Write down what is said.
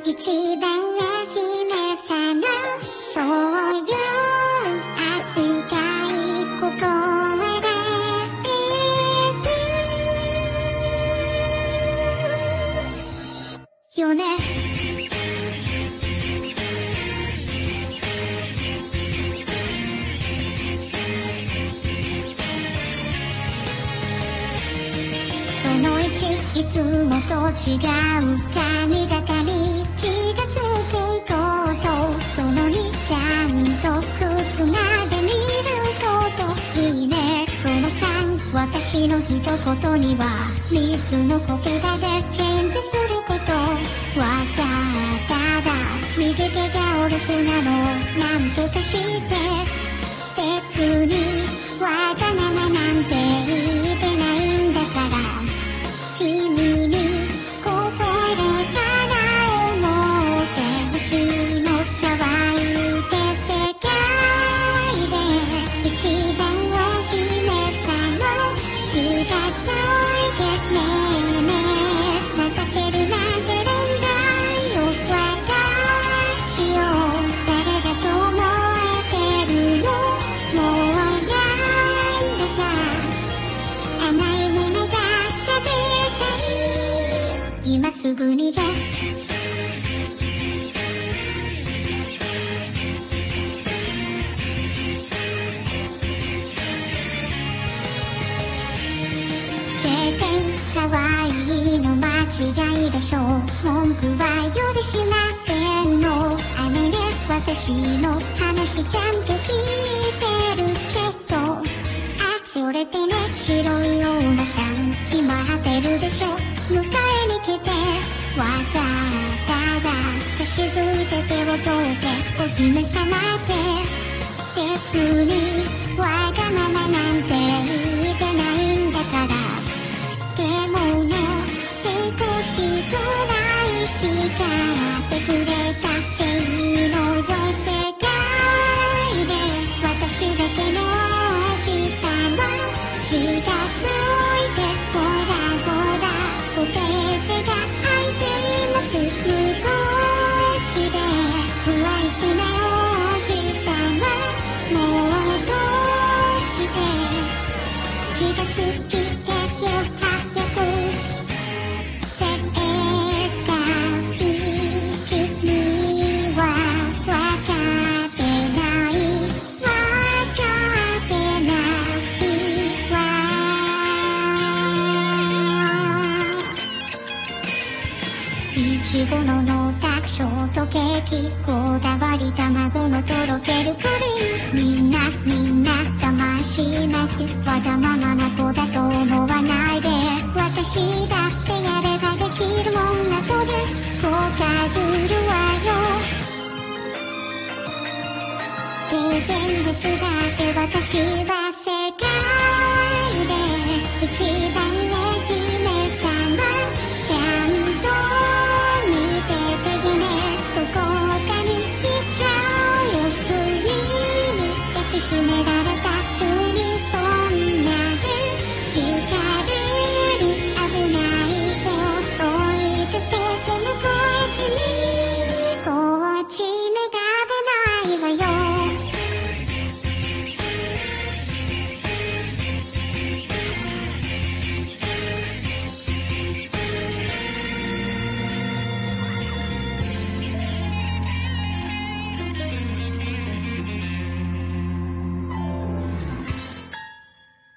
一番は姫様、そういう扱い心得てよね。その1、いつもと違う髪型に気がついていこうと、その2、ちゃんと靴まで見ること、いいね。その3、私の一言には水の言葉で返事すること。わざただ右手がお留守なのなんとかして、別にわがままなんて言ってないんだから、君に心から思ってほしいの。乾いて世界で一番は姫様、気がついてねえねえ、待たせるなんて連絡よ、私を誰だと思ってるの。もうやんださ、甘いものが食べ今すぐにで経験、可愛いの間違いでしょう。文句は許しませんの。あれね、私の話ちゃんと聞いてるけど、それでね、白いお馬さん決まってるでしょ。迎えに来て、わざただ手しずいて手を取ってお姫様って別にわがままなんて言ってないんだから。でもね、少しくらい叱ってくれたっていいのよ。世界で私だけのおじさま、気がついてほらほらお手手が空いています。向こうちで不愛想なおじさま、もうどうして気がつきてよ早く。世界君はわかってないわかってないわ。いちごの農学ショートケーキ、こだわり卵のとろけるプリン、みんな我慢します。わがままな子だと思わないで、私だってやればできるもんなとで後悔するわよ。当然です。だって私は